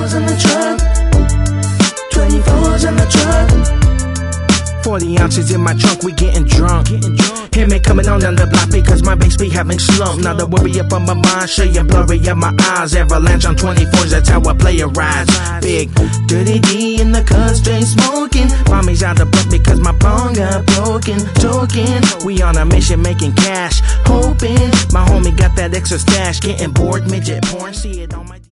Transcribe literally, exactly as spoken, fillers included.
twenty-fours in the truck, twenty-fours in the truck. forty ounces in my trunk, we getting drunk. Hear me coming on down the block because my bass be having slump. Now the worry up on my mind, show you blurry up my eyes. Avalanche on twenty-fours, that's how I play a rise. Big dirty D in the cut, straight smoking. Mommy's out of breath because my bong got broken. Joking, we on a mission making cash. Hoping my homie got that extra stash. Getting bored, midget porn, see it on my